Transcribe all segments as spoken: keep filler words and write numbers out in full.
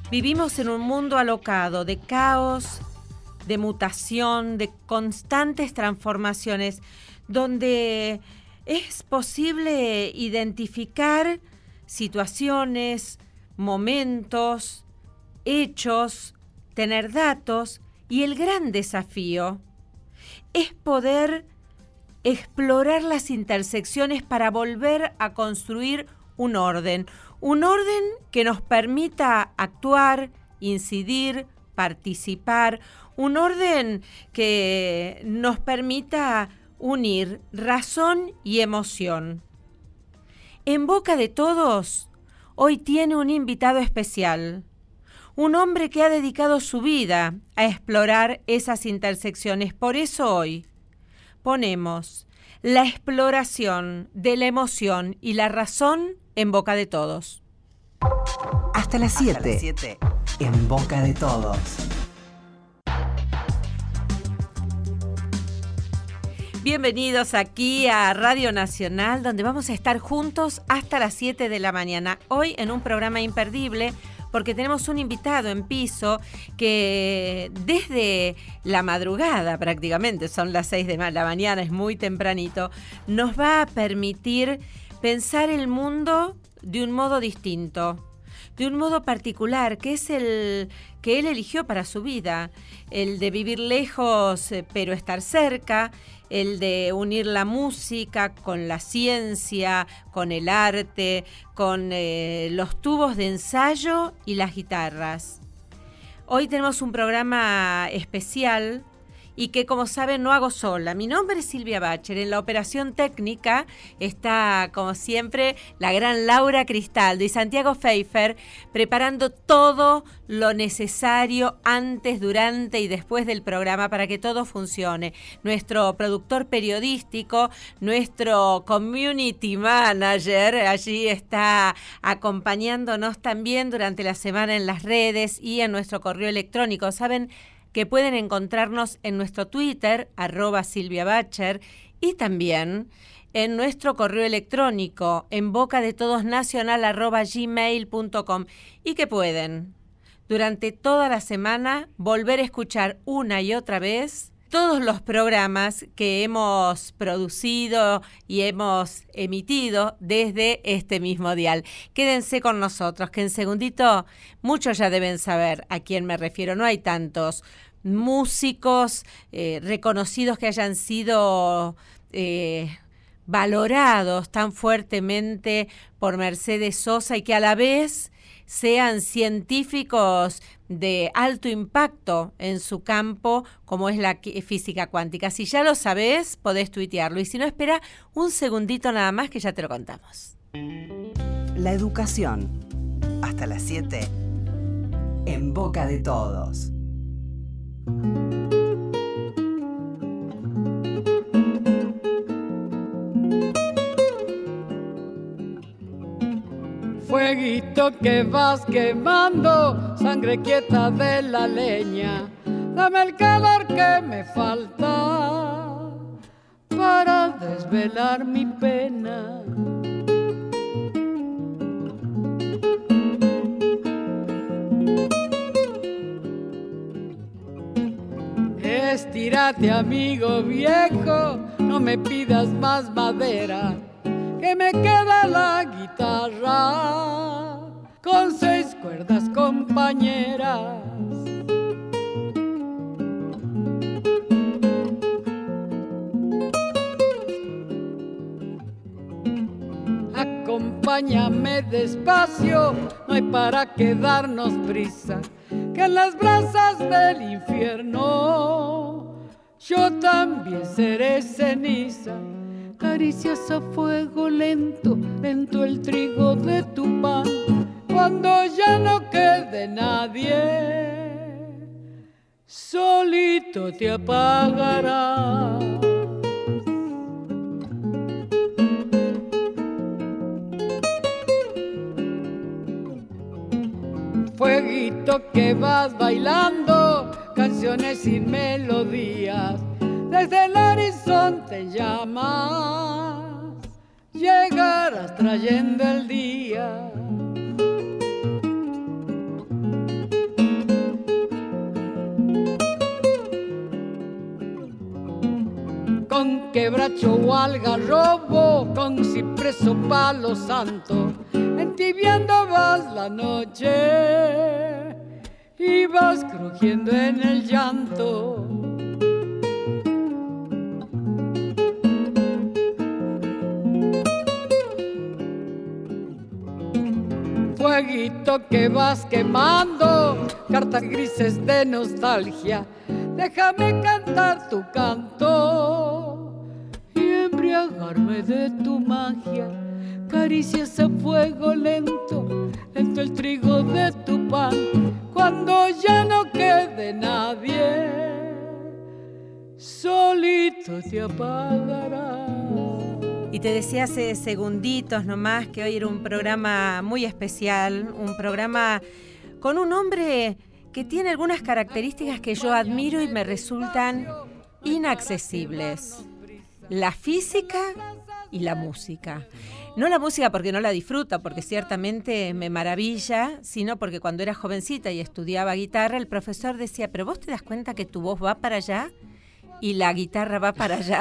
Vivimos en un mundo alocado de caos, de mutación, de constantes transformaciones, donde es posible identificar situaciones, momentos, hechos, tener datos, y el gran desafío es poder explorar las intersecciones para volver a construir un orden, un orden que nos permita actuar, incidir, participar, un orden que nos permita unir razón y emoción. En boca de todos, hoy tiene un invitado especial, un hombre que ha dedicado su vida a explorar esas intersecciones. Por eso hoy ponemos la exploración de la emoción y la razón en boca de todos. Hasta las siete, en boca de todos. Bienvenidos aquí a Radio Nacional, donde vamos a estar juntos hasta las siete de la mañana. Hoy en un programa imperdible, porque tenemos un invitado en piso que desde la madrugada prácticamente, son las seis de la mañana, es muy tempranito, nos va a permitir pensar el mundo de un modo distinto, de un modo particular, que es el que él eligió para su vida, el de vivir lejos pero estar cerca, el de unir la música con la ciencia, con el arte, con eh, los tubos de ensayo y las guitarras. Hoy tenemos un programa especial y que, como saben, no hago sola. Mi nombre es Silvia Bacher. En la operación técnica está, como siempre, la gran Laura Cristaldo y Santiago Pfeiffer preparando todo lo necesario antes, durante y después del programa para que todo funcione. Nuestro productor periodístico, nuestro community manager, allí está acompañándonos también durante la semana en las redes y en nuestro correo electrónico. ¿Saben? Que pueden encontrarnos en nuestro Twitter, arroba Silvia Bacher, y también en nuestro correo electrónico, en bocadetodosnacional arroba gmail punto com, y que pueden, durante toda la semana, volver a escuchar una y otra vez todos los programas que hemos producido y hemos emitido desde este mismo dial. Quédense con nosotros, que en segundito muchos ya deben saber a quién me refiero. No hay tantos músicos eh, reconocidos que hayan sido eh, valorados tan fuertemente por Mercedes Sosa y que a la vez sean científicos de alto impacto en su campo, como es la física cuántica. Si ya lo sabés, podés tuitearlo. Y si no, espera un segundito nada más que ya te lo contamos. La educación. Hasta las siete. En boca de todos. Fueguito que vas quemando, sangre quieta de la leña, dame el calor que me falta para desvelar mi pena. Estírate, amigo viejo, no me pidas más madera, que me queda la guitarra con seis cuerdas compañeras. Acompáñame despacio, no hay para qué darnos prisa, que en las brasas del infierno yo también seré ceniza. Caricias a fuego lento, lento el trigo de tu pan, cuando ya no quede nadie, solito te apagarás. Fueguito que vas bailando, canciones sin melodías, desde el horizonte llamas, llegarás trayendo el día. con quebracho o algarrobo, con cipreso palo santo, entibiando vas la noche y vas crujiendo en el llanto. Fueguito que vas quemando, cartas grises de nostalgia, déjame cantar tu canto y embriagarme de tu magia. Caricias a fuego lento, lento el trigo de tu pan, cuando ya no quede nadie, solito te apagará. Y te decía hace segunditos nomás que hoy era un programa muy especial, un programa con un hombre que tiene algunas características que yo admiro y me resultan inaccesibles. La física y la música. No la música porque no la disfruto, porque ciertamente me maravilla, sino porque cuando era jovencita y estudiaba guitarra, el profesor decía, pero vos te das cuenta que tu voz va para allá y la guitarra va para allá.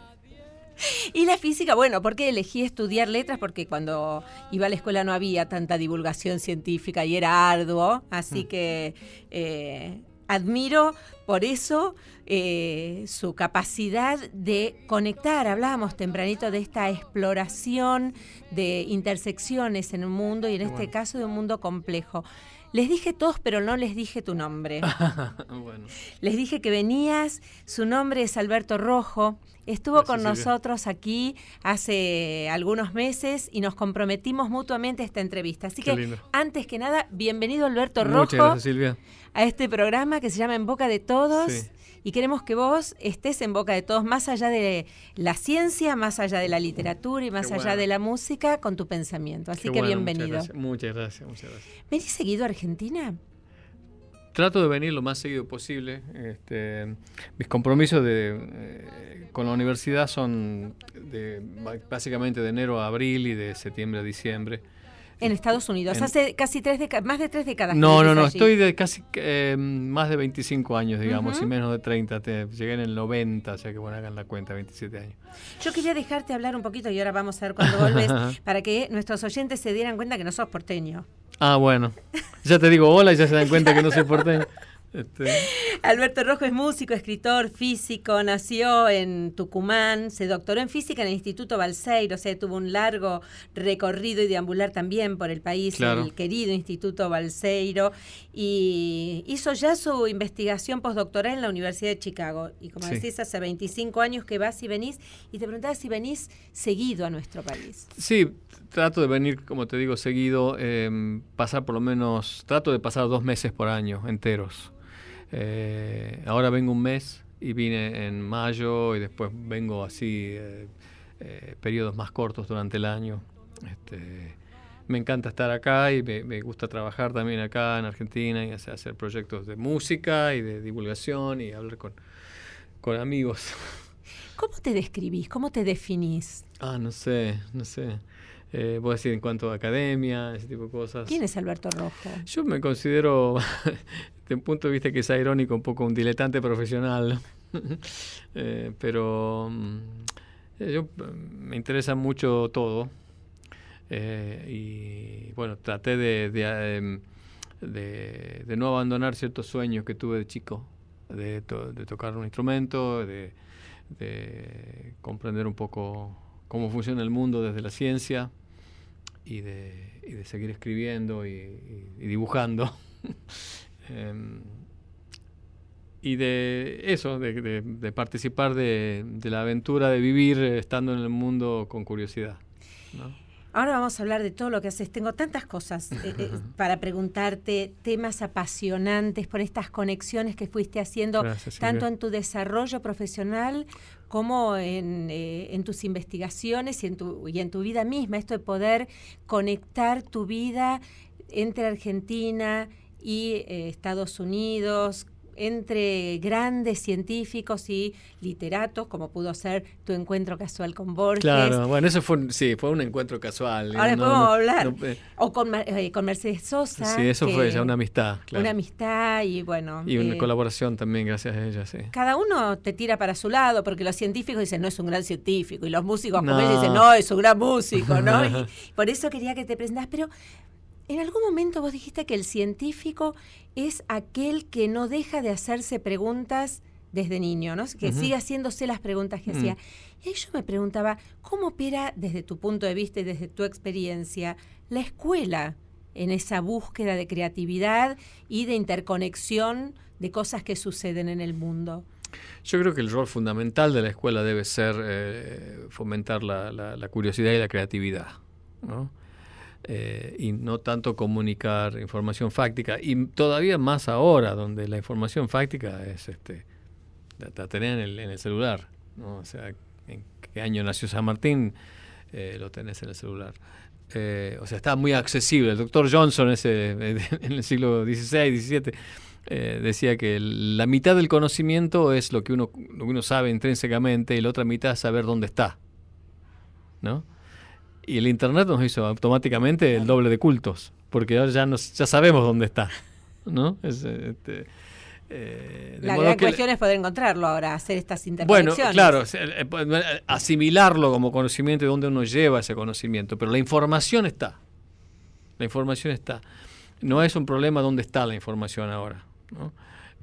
Y la física, bueno, porque elegí estudiar letras porque cuando iba a la escuela no había tanta divulgación científica y era arduo, así que eh, admiro por eso eh, su capacidad de conectar. Hablábamos tempranito de esta exploración de intersecciones en un mundo y en este bueno. caso de un mundo complejo. Les dije todos, pero no les dije tu nombre. Bueno. Les dije que venías, su nombre es Alberto Rojo, estuvo Gracias, con Silvia. nosotros aquí hace algunos meses y nos comprometimos mutuamente a esta entrevista. Así Qué que, lindo. antes que nada, bienvenido Alberto Rojo. Muchas gracias, Silvia. A este programa que se llama En Boca de Todos. Sí. Y queremos que vos estés en boca de todos, más allá de la ciencia, más allá de la literatura y más Qué allá bueno. de la música, con tu pensamiento. Así Qué que bueno, bienvenido. Muchas gracias, muchas gracias, muchas gracias. ¿Venís seguido a Argentina? Trato de venir lo más seguido posible. Este, mis compromisos de, eh, con la universidad son de, básicamente de enero a abril y de septiembre a diciembre. En Estados Unidos, en, hace casi tres décadas, más de tres décadas. No, no, no, allí. estoy de casi eh, más de veinticinco años, digamos, uh-huh. y menos de treinta. Te, llegué en el noventa, o sea que bueno, hagan la cuenta, veintisiete años. Yo quería dejarte hablar un poquito y ahora vamos a ver cuando volvés, para que nuestros oyentes se dieran cuenta que no sos porteño. Ah, bueno. Ya te digo hola y ya se dan cuenta que no soy porteño. Este... Alberto Rojo es músico, escritor, físico, nació en Tucumán, se doctoró en física en el Instituto Balseiro, o sea, tuvo un largo recorrido y deambular también por el país, claro. el querido Instituto Balseiro, y hizo ya su investigación postdoctoral en la Universidad de Chicago. Y como sí. decís, hace veinticinco años que vas y venís, y te preguntaba si venís seguido a nuestro país. Sí, trato de venir, como te digo, seguido, eh, pasar por lo menos, trato de pasar dos meses por año enteros. Eh, ahora vengo un mes y vine en mayo y después vengo así eh, eh, periodos más cortos durante el año. Este, me encanta estar acá y me, me gusta trabajar también acá en Argentina y hacer, hacer proyectos de música y de divulgación y hablar con, con amigos. ¿Cómo te describís? ¿Cómo te definís? Ah, no sé, no sé. Eh, voy a decir en cuanto a academia, ese tipo de cosas. ¿Quién es Alberto Rojo? Yo me considero, desde un punto de vista que es irónico, un poco un diletante profesional. eh, pero eh, yo me interesa mucho todo. Eh, y bueno, traté de, de, de, de no abandonar ciertos sueños que tuve de chico, de, to, de tocar un instrumento, de, de comprender un poco cómo funciona el mundo desde la ciencia. Y de, y de seguir escribiendo y, y, y dibujando. um, y de eso, de, de, de participar de, de la aventura de vivir estando en el mundo con curiosidad, ¿no? Ahora vamos a hablar de todo lo que haces. Tengo tantas cosas eh, eh, para preguntarte, temas apasionantes por estas conexiones que fuiste haciendo, Gracias, tanto en tu desarrollo profesional como en, eh, en tus investigaciones y en, tu, y en tu vida misma. Esto de poder conectar tu vida entre Argentina y eh, Estados Unidos, entre grandes científicos y literatos, como pudo ser tu encuentro casual con Borges. Claro, bueno, eso fue, un, sí, fue un encuentro casual. Ahora no, podemos no, hablar. No, eh. O con, eh, con Mercedes Sosa. Sí, eso fue ya una amistad, claro. Una amistad y bueno. Y una eh, colaboración también, gracias a ella, sí. Cada uno te tira para su lado, porque los científicos dicen, no es un gran científico, y los músicos No. como él dicen, no, es un gran músico, ¿no? Y por eso quería que te presentas, pero en algún momento vos dijiste que el científico es aquel que no deja de hacerse preguntas desde niño, ¿no? Que uh-huh. sigue haciéndose las preguntas que uh-huh. hacía. Y ahí yo me preguntaba, ¿cómo opera desde tu punto de vista y desde tu experiencia la escuela en esa búsqueda de creatividad y de interconexión de cosas que suceden en el mundo? Yo creo que el rol fundamental de la escuela debe ser eh, fomentar la, la, la curiosidad y la creatividad, ¿no? Eh, y no tanto comunicar información fáctica, y todavía más ahora, donde la información fáctica es este la, la tenés en el, en el celular, ¿no? O sea, en qué año nació San Martín, eh, lo tenés en el celular. Eh, o sea, está muy accesible. El doctor Johnson ese, en el siglo dieciséis, diecisiete, eh, decía que la mitad del conocimiento es lo que uno, lo que uno sabe intrínsecamente, y la otra mitad es saber dónde está, ¿no? Y el Internet nos hizo automáticamente el doble de cultos, porque ahora ya, nos, ya sabemos dónde está, ¿no? Es, este, eh, de la modo gran que cuestión le, es poder encontrarlo ahora, hacer estas interconexiones. Bueno, claro, asimilarlo como conocimiento y dónde uno lleva ese conocimiento, pero la información está. La información está. No es un problema dónde está la información ahora, ¿no?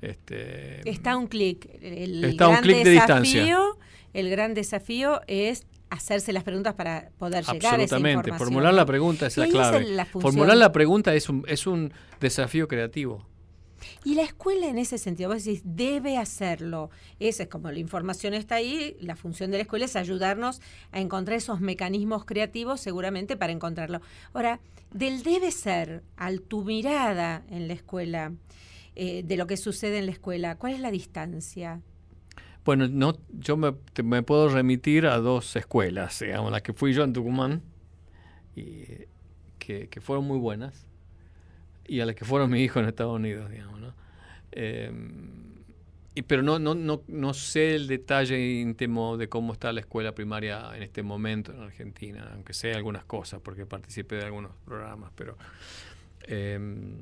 Este, está un clic. El está un clic de distancia. El gran desafío es hacerse las preguntas para poder llegar a esa información. Absolutamente. Formular la pregunta es la clave. Es la Formular la pregunta es un, es un desafío creativo. Y la escuela en ese sentido, vos decís, debe hacerlo. Esa es como la información está ahí, la función de la escuela es ayudarnos a encontrar esos mecanismos creativos seguramente para encontrarlo. Ahora, del debe ser a tu mirada en la escuela, eh, de lo que sucede en la escuela, ¿cuál es la distancia? Bueno, no, yo me, te, me puedo remitir a dos escuelas, digamos, la que fui yo en Tucumán, y, que, que fueron muy buenas, y a las que fueron mis hijos en Estados Unidos, digamos, ¿no? Eh, y, pero no, no, no, no sé el detalle íntimo de cómo está la escuela primaria en este momento en Argentina, aunque sé algunas cosas, porque participé de algunos programas, pero eh,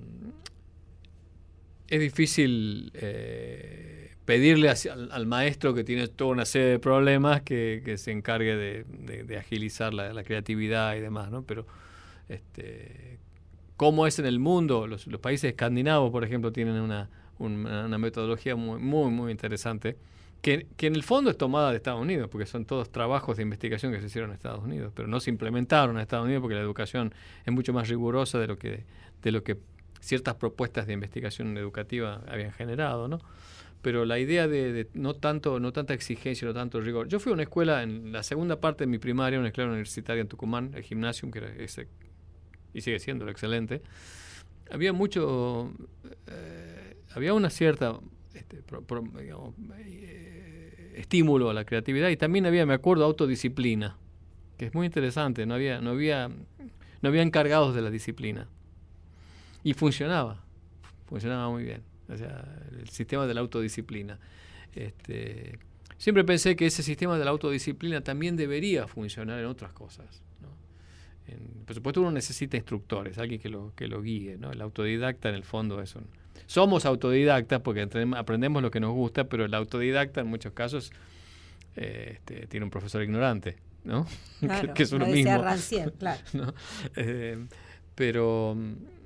es difícil eh, pedirle hacia, al, al maestro que tiene toda una serie de problemas que, que se encargue de, de, de agilizar la, la creatividad y demás, ¿no? Pero este, cómo es en el mundo, los, los países escandinavos, por ejemplo, tienen una, una, una metodología muy, muy, muy interesante, que, que en el fondo es tomada de Estados Unidos, porque son todos trabajos de investigación que se hicieron en Estados Unidos, pero no se implementaron en Estados Unidos porque la educación es mucho más rigurosa de lo que, de lo que ciertas propuestas de investigación educativa habían generado, ¿no? Pero la idea de, de no tanto no tanta exigencia, no tanto rigor. Yo fui a una escuela en la segunda parte de mi primaria, una escuela universitaria en Tucumán, el Gymnasium, que era ese, y sigue siendo excelente. Había mucho, eh, había una cierta este, pro, pro, digamos, eh, estímulo a la creatividad, y también había, me acuerdo, autodisciplina, que es muy interesante. No había, no había, no había encargados de la disciplina. Y funcionaba, funcionaba muy bien. O sea, el sistema de la autodisciplina. Este, siempre pensé que ese sistema de la autodisciplina también debería funcionar en otras cosas, ¿no? En, por supuesto, uno necesita instructores, alguien que lo, que lo guíe, ¿no? El autodidacta, en el fondo, es un... Somos autodidactas porque aprendemos lo que nos gusta, pero el autodidacta, en muchos casos, eh, este, tiene un profesor ignorante, ¿no? Claro, que, que es uno lo mismo. decía Rancière, claro. ¿No? Eh, pero...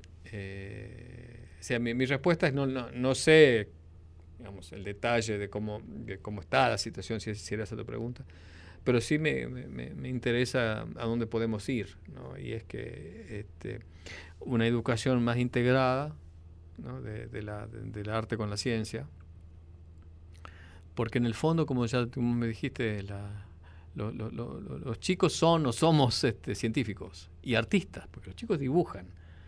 Eh, o sea, mi, mi respuesta es no, no, no sé, digamos, el detalle de cómo, de cómo está la situación, si, si era esa tu pregunta, pero sí me, me, me interesa a dónde podemos ir, ¿no? Y es que este, una educación más integrada, ¿no? de, de la, de, del arte con la ciencia, porque en el fondo, como ya tú me dijiste, la, lo, lo, lo, lo, los chicos son o somos este, científicos y artistas, porque los chicos dibujan.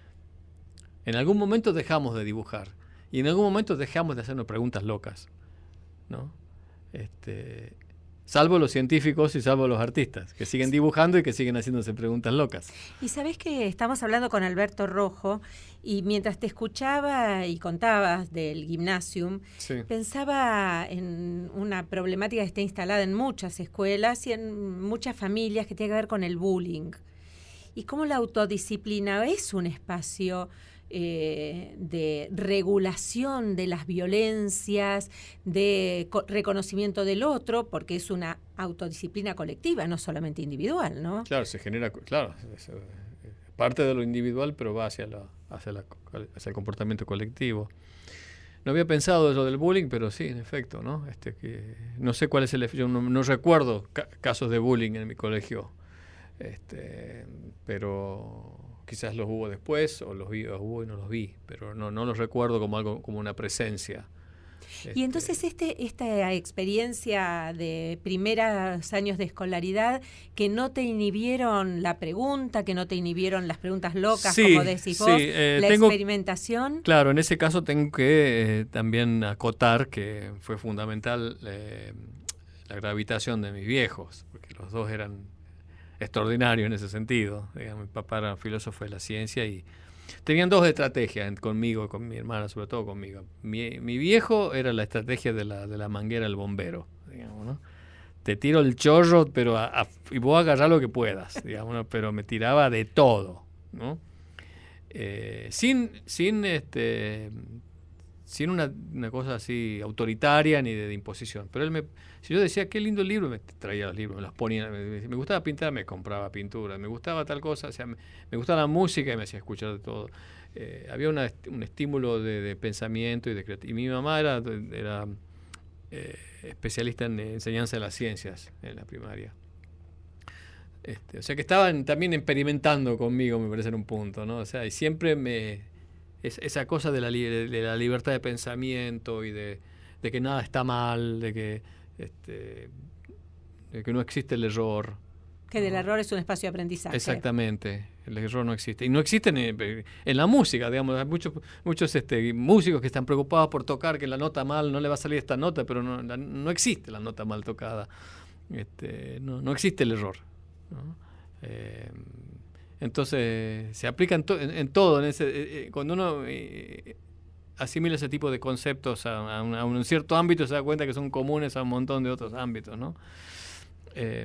En algún momento dejamos de dibujar y en algún momento dejamos de hacernos preguntas locas, ¿no? Este, Salvo los científicos y salvo los artistas, que siguen dibujando y que siguen haciéndose preguntas locas. Y sabés que estamos hablando con Alberto Rojo, y mientras te escuchaba y contabas del Gymnasium, Sí. pensaba en una problemática que está instalada en muchas escuelas y en muchas familias, que tiene que ver con el bullying. Y cómo la autodisciplina es un espacio Eh, de regulación de las violencias, de co- reconocimiento del otro, porque es una autodisciplina colectiva, no solamente individual, ¿no? Claro, se genera, claro, es, es parte de lo individual, pero va hacia, la, hacia, la, hacia el comportamiento colectivo. No había pensado eso del bullying, pero sí, en efecto, ¿no? Este, que, no sé cuál es el... Yo no, no recuerdo ca- casos de bullying en mi colegio, este, pero... Quizás los hubo después, o los vi, los hubo y no los vi, pero no, no los recuerdo como algo, como una presencia. Este, y entonces este, esta experiencia de primeros años de escolaridad, que no te inhibieron la pregunta, que no te inhibieron las preguntas locas, sí, como decís sí, vos, eh, la tengo, experimentación. Claro, en ese caso tengo que eh, también acotar que fue fundamental eh, la gravitación de mis viejos, porque los dos eran extraordinario en ese sentido. Digamos, mi papá era filósofo de la ciencia y tenían dos estrategias conmigo y con mi hermana, sobre todo conmigo. Mi, mi viejo era la estrategia de la, de la manguera del bombero, digamos, ¿no? Te tiro el chorro, pero a, a, y vos agarrá lo que puedas, digamos, ¿no? Pero me tiraba de todo, ¿no? Eh, sin, sin este sin una, una cosa así autoritaria ni de, de imposición. Pero él me, si yo decía, qué lindo libro, me traía los libros, me los ponía. Me, me gustaba pintar, me compraba pintura. Me gustaba tal cosa, o sea, me, me gustaba la música y me hacía escuchar de todo. Eh, había una, un estímulo de, de pensamiento y de creatividad. Y mi mamá era, era eh, especialista en enseñanza de las ciencias en la primaria. Este, o sea que estaban también experimentando conmigo, me parece en un punto, ¿no? O sea, y siempre me... Es, esa cosa de la, de la libertad de pensamiento y de, de que nada está mal, de que, este, de que no existe el error. Que del error es un espacio de aprendizaje. Exactamente, el error no existe. Y no existe en, en la música, digamos, hay muchos, muchos este, músicos que están preocupados por tocar, que la nota mal no le va a salir esta nota, pero no, la, no existe la nota mal tocada. Este, no, no existe el error, ¿no? Eh, Entonces, se aplica en, to, en, en todo. En ese, eh, cuando uno eh, asimila ese tipo de conceptos a, a, un, a un cierto ámbito, se da cuenta que son comunes a un montón de otros ámbitos, ¿no? Eh,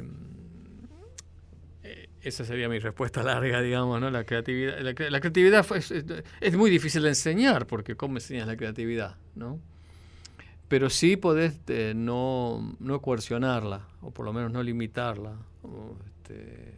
eh, esa sería mi respuesta larga, digamos, ¿no? La creatividad, la, la creatividad fue, es, es muy difícil de enseñar, porque ¿cómo enseñas la creatividad, no? Pero sí podés eh, no, no coercionarla, o por lo menos no limitarla, o, este,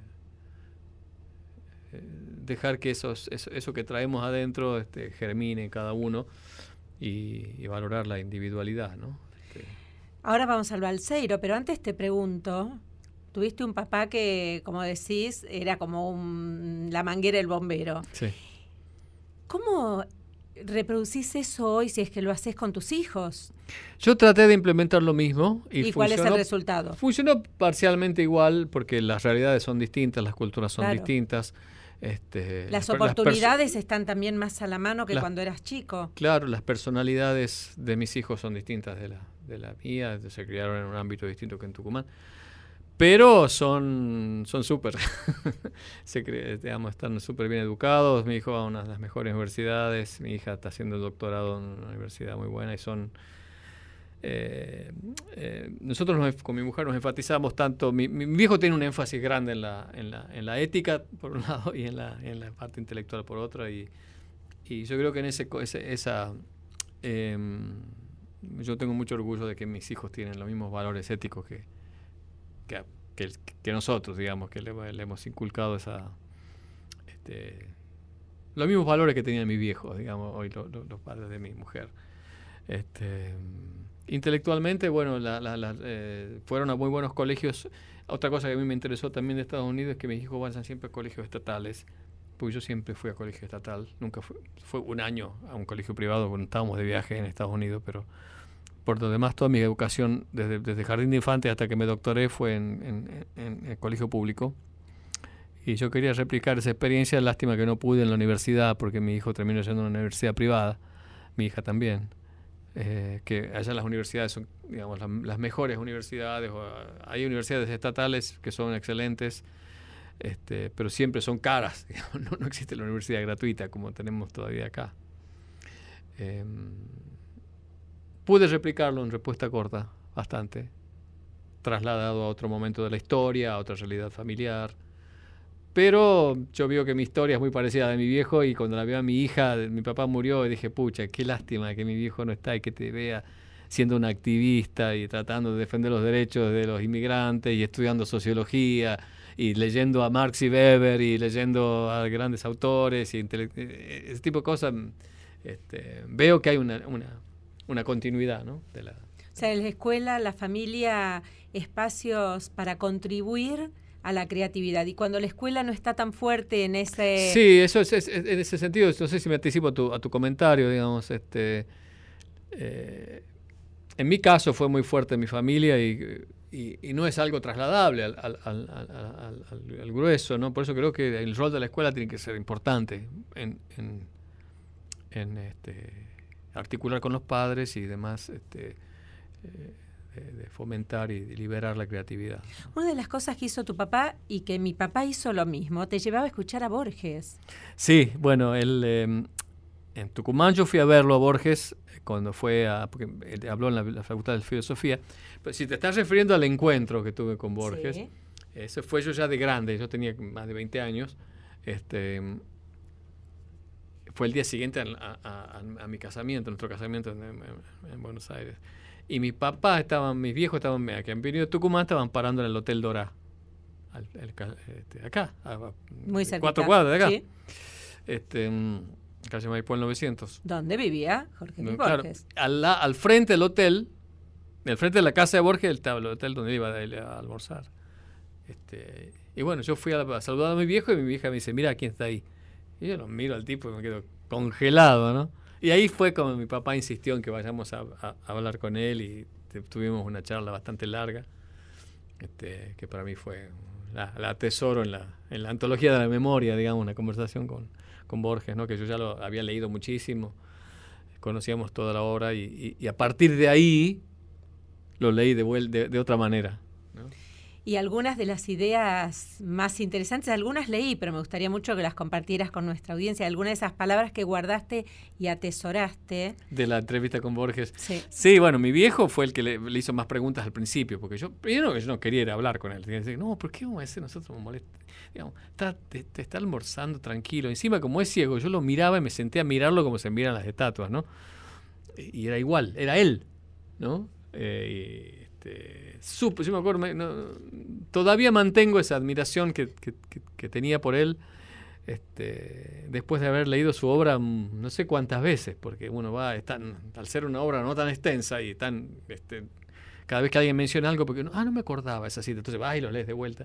dejar que esos, eso, eso que traemos adentro este, germine en cada uno y, y valorar la individualidad, ¿no? Este. Ahora vamos al balseiro, pero antes te pregunto, tuviste un papá que, como decís, era como un, la manguera del bombero. Sí. ¿Cómo reproducís eso hoy si es que lo haces con tus hijos? Yo traté de implementar lo mismo. ¿Y, ¿Y cuál es el resultado? Funcionó parcialmente igual porque las realidades son distintas, las culturas son claro. distintas. Este, las las oportunidades las están también más a la mano que las, cuando eras chico. Claro, las personalidades de mis hijos son distintas de la, de la mía, se criaron en un ámbito distinto que en Tucumán. Pero son son súper, digamos, están súper bien educados. Mi hijo va a una de las mejores universidades, mi hija está haciendo el doctorado en una universidad muy buena y son... Eh, eh, nosotros nos, con mi mujer nos enfatizamos tanto, mi, mi viejo tiene un énfasis grande en la, en la, en la ética por un lado y en la, en la parte intelectual por otra y, y yo creo que en ese, ese esa eh, yo tengo mucho orgullo de que mis hijos tienen los mismos valores éticos que que, que, que nosotros, digamos, que le, le hemos inculcado esa este, los mismos valores que tenían mis viejos, digamos, hoy lo, lo, los padres de mi mujer. Este, intelectualmente, bueno, la, la, la, eh, fueron a muy buenos colegios. Otra cosa que a mí me interesó también de Estados Unidos es que mis hijos vayan siempre a colegios estatales, porque yo siempre fui a colegio estatal, nunca fui, fue un año a un colegio privado cuando estábamos de viaje en Estados Unidos, pero por lo demás toda mi educación, desde, desde jardín de infantes hasta que me doctoré, fue en, en, en, en el colegio público. Y yo quería replicar esa experiencia, lástima que no pude en la universidad, porque mi hijo terminó yendo a una universidad privada, mi hija también. eh, que allá las universidades son, digamos, la, las mejores universidades. O, hay universidades estatales que son excelentes, este, pero siempre son caras. No, no existe la universidad gratuita como tenemos todavía acá. Eh, pude replicarlo en respuesta corta, bastante, trasladado a otro momento de la historia, a otra realidad familiar. Pero yo veo que mi historia es muy parecida a la de mi viejo, y cuando la veo a mi hija, mi papá murió, y dije, pucha, qué lástima que mi viejo no está y que te vea siendo un activista y tratando de defender los derechos de los inmigrantes y estudiando sociología y leyendo a Marx y Weber y leyendo a grandes autores y ese tipo de cosas. Este, veo que hay una, una, una continuidad, ¿no? De la... O sea, en la escuela, la familia, espacios para contribuir a la creatividad. Y cuando la escuela no está tan fuerte en ese... Sí, eso es, es, es en ese sentido, no sé si me anticipo a tu, a tu comentario, digamos, este, eh, en mi caso fue muy fuerte en mi familia y, y, y no es algo trasladable al, al, al, al, al, al grueso, ¿no? Por eso creo que el rol de la escuela tiene que ser importante en, en, en este, articular con los padres y demás, este, eh, de, de fomentar y de liberar la creatividad. Una de las cosas que hizo tu papá y que mi papá hizo lo mismo, te llevaba a escuchar a Borges. Sí, bueno, él eh, en Tucumán yo fui a verlo a Borges cuando fue a, porque él habló en la, la Facultad de Filosofía. Pero si te estás refiriendo al encuentro que tuve con Borges, sí. Eso fue yo ya de grande, yo tenía más de veinte años, este, fue el día siguiente a, a, a, a mi casamiento, nuestro casamiento en, en, en Buenos Aires. Y mi papá, estaban, mis viejos estaban, que han venido de Tucumán, estaban parando en el Hotel Dorá, al, el, este, acá, a, muy cerquita. Cuatro cuadras de acá. ¿Sí? Este, calle Maipú el novecientos. ¿Dónde vivía Jorge Luis claro, Borges? Al, al frente del hotel, al frente de la casa de Borges, estaba el hotel donde iba a, a almorzar. Este, y bueno, yo fui a, a saludar a mi viejo y mi vieja me dice, mira quién está ahí. Y yo lo miro al tipo y me quedo congelado, ¿no? Y ahí fue como mi papá insistió en que vayamos a, a, a hablar con él y te, tuvimos una charla bastante larga, este, que para mí fue la, la tesoro en la, en la antología de la memoria, digamos, una conversación con, con Borges, ¿no? Que yo ya lo había leído muchísimo, conocíamos toda la obra y, y, y a partir de ahí lo leí de, de, de otra manera, ¿no? Y algunas de las ideas más interesantes, algunas leí, pero me gustaría mucho que las compartieras con nuestra audiencia, algunas de esas palabras que guardaste y atesoraste. De la entrevista con Borges. Sí, sí, bueno, mi viejo fue el que le, le hizo más preguntas al principio, porque yo, yo, no, yo no quería ir a hablar con él. Tenía que decir, no, ¿por qué vamos a decir nosotros nos molesta? Digamos, está, te, te está almorzando tranquilo. Encima, como es ciego, yo lo miraba y me senté a mirarlo como se miran las estatuas, ¿no? Y era igual, era él, ¿no? Eh, y, Este, supo, yo me acuerdo, me, no, todavía mantengo esa admiración que, que, que, que tenía por él, este, después de haber leído su obra no sé cuántas veces, porque uno va, es tan, al ser una obra no tan extensa y tan, este, cada vez que alguien menciona algo, porque uno, ah, no me acordaba esa cita, entonces vas y lo lees de vuelta.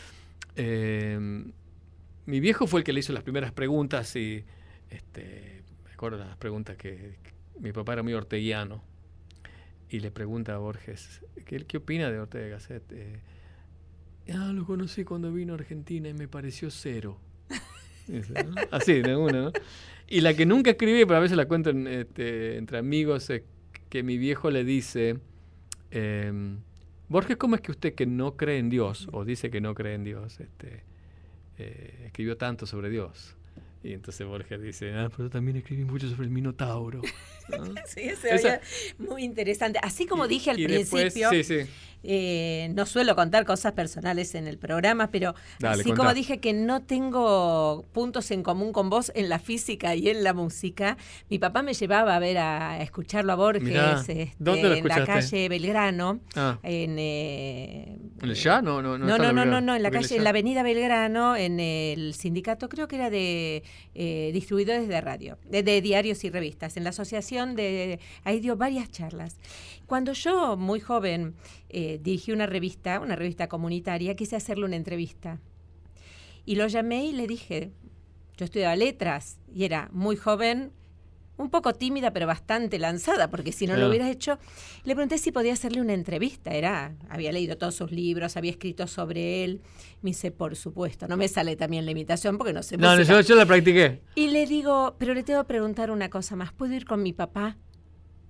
Eh, mi viejo fue el que le hizo las primeras preguntas y este, me acuerdo de las preguntas que, que mi papá era muy orteguiano. Y le pregunta a Borges, ¿qué, qué opina de Ortega y Gasset? Eh, ah, lo conocí cuando vino a Argentina y me pareció cero. Eso, ¿no? Así, de una, ¿no? Y la que nunca escribí, pero a veces la cuento en, este, entre amigos, es que mi viejo le dice, eh, Borges, ¿cómo es que usted que no cree en Dios, o dice que no cree en Dios, este, eh, escribió tanto sobre Dios? Y entonces Borges dice, ah, pero yo también escribí mucho sobre el Minotauro, ¿no? Sí, eso es muy interesante. Así como dije al principio, después, sí, sí. Eh, no suelo contar cosas personales en el programa, pero Dale, así contá. Como dije que no tengo puntos en común con vos en la física y en la música, mi papá me llevaba a ver a, a escucharlo a Borges. Mirá, este, ¿dónde lo escuchaste? En la calle Belgrano. Ah. En, eh, ¿En el ya? No, no, no, no, no, no, no, no, en la calle, en la avenida Belgrano, en el sindicato, creo que era de eh, distribuidores de radio, de, de diarios y revistas, en la asociación de, ahí dio varias charlas. Cuando yo, muy joven, eh, dirigí una revista, una revista comunitaria, quise hacerle una entrevista. Y lo llamé y le dije, yo estudiaba letras y era muy joven, un poco tímida, pero bastante lanzada, porque si no claro. lo hubieras hecho, le pregunté si podía hacerle una entrevista. Era, había leído todos sus libros, había escrito sobre él. Me dice, por supuesto, no me sale también la imitación porque no sé. No, yo, yo la practiqué. Y le digo, pero le tengo que preguntar una cosa más, ¿puedo ir con mi papá?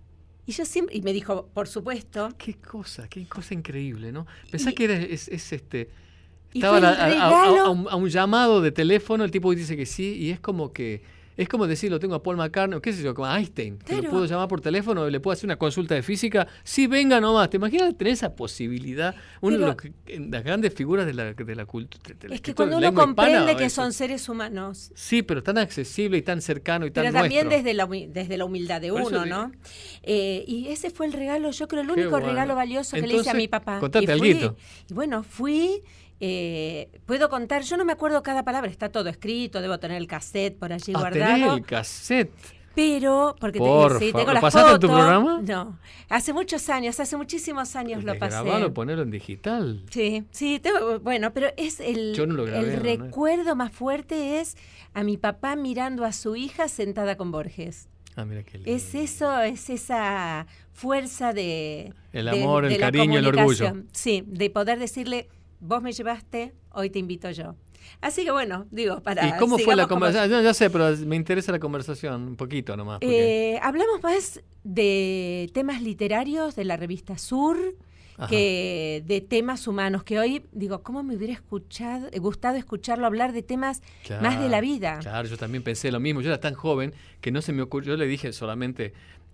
Y yo siempre, y me dijo, por supuesto. Qué cosa, qué cosa increíble, ¿no? Pensá y, que era, es, es este... Y estaba fue a, el a, regalo. a, a, un, a un llamado de teléfono, el tipo dice que sí, y es como que... Es como decir, lo tengo a Paul McCartney, qué sé yo, como a Einstein, Claro. que lo puedo llamar por teléfono, le puedo hacer una consulta de física. Sí, venga nomás. ¿Te imaginas tener esa posibilidad? Una de los que- las grandes figuras de la, de la cultura. Es que cuando uno comprende que son seres humanos. Sí, pero tan accesible y tan cercano y tan Pero también nuestro. desde la, humi- desde la humildad de Por eso uno, digo. ¿no? Eh, y ese fue el regalo, yo creo, el Qué único bueno. regalo valioso que le hice a Entonces, mi papá. contate y fui, alguito. y bueno, fui, eh, puedo contar, yo no me acuerdo cada palabra, está todo escrito, debo tener el cassette por allí Ah, guardado. tenés el cassette. Pero, porque te- Por sí, favor, tengo ¿lo la pasaste en tu foto. programa? No, hace muchos años, hace muchísimos años lo pasé. Grabalo, ponerlo en digital. Sí, sí, tengo- bueno, pero es el, Yo no lo grabé, el no, no. recuerdo más fuerte es a mi papá mirando a su hija sentada con Borges. Ah, mira qué lindo. Es eso, es esa fuerza de... El de- amor, el de la cariño, el orgullo. comunicación. Sí, de poder decirle, vos me llevaste, hoy te invito yo. Así que bueno, digo, para... ¿Y cómo fue la sigamos como- conversación? No, ya sé, pero me interesa la conversación un poquito nomás. Porque... Eh, hablamos más de temas literarios de la revista Sur Ajá. que de temas humanos, que hoy, digo, ¿cómo me hubiera escuchado, gustado escucharlo hablar de temas Claro, más de la vida? Claro, yo también pensé lo mismo. Yo era tan joven que no se me ocurrió. Yo le dije solamente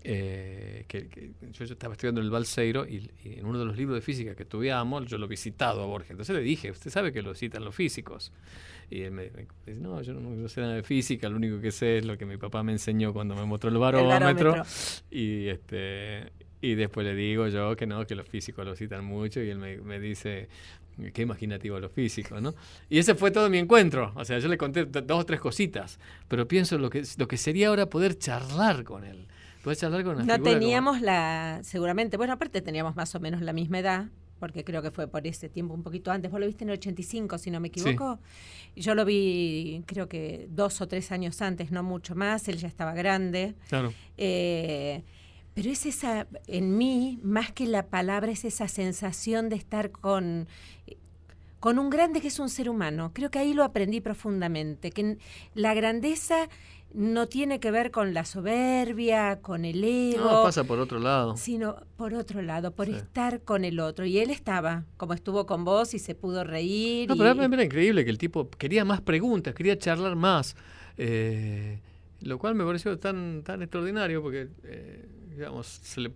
eh, que, que yo, yo estaba estudiando en el Balseiro y, y en uno de los libros de física que estudiamos, yo lo he visitado a Borges. Entonces le dije, usted sabe que lo citan los físicos. Y él me, me dice, no, yo no, no sé nada de física, lo único que sé es lo que mi papá me enseñó cuando me mostró el barómetro. barómetro. Y este y después le digo yo que no, que los físicos lo citan mucho y él me, me dice, qué imaginativo los físicos, ¿no? Y ese fue todo mi encuentro. O sea, yo le conté d- dos o tres cositas, pero pienso lo que, lo que sería ahora poder charlar con él. Poder charlar con una No figura como- teníamos la, seguramente, bueno, aparte teníamos más o menos la misma edad, porque creo que fue por ese tiempo un poquito antes. Vos lo viste en el ochenta y cinco, si no me equivoco. Y yo lo vi, creo que dos o tres años antes, no mucho más. Él ya estaba grande. Claro. Eh, pero es esa, en mí, más que la palabra, es esa sensación de estar con, con un grande que es un ser humano. Creo que ahí lo aprendí profundamente, que la grandeza no tiene que ver con la soberbia, con el ego, No, pasa por otro lado. sino por otro lado, por Sí. estar con el otro. Y él estaba, como estuvo con vos y se pudo reír. No, y- pero era, era increíble que el tipo quería más preguntas, quería charlar más, eh, lo cual me pareció tan, tan extraordinario porque, eh, digamos, se le-